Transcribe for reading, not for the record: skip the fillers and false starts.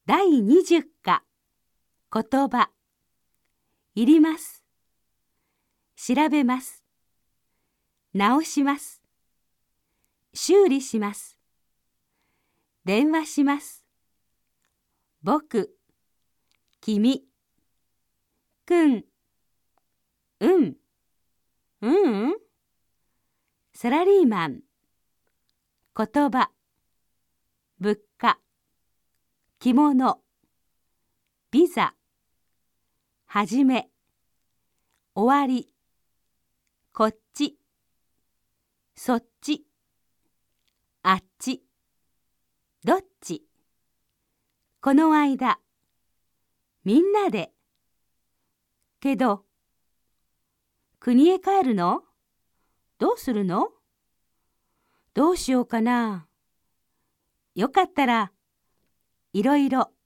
第20課言葉いります。調べます。直します。修理します。電話します。僕、君、くん、うん、サラリーマン、言葉、物価、着物、ビザ、はじめ、終わり、こっち、そっち、あっち、どっち、この間、みんなで、けど、国へ帰るの？どうするの？どうしようかな。よかったら、いろいろ。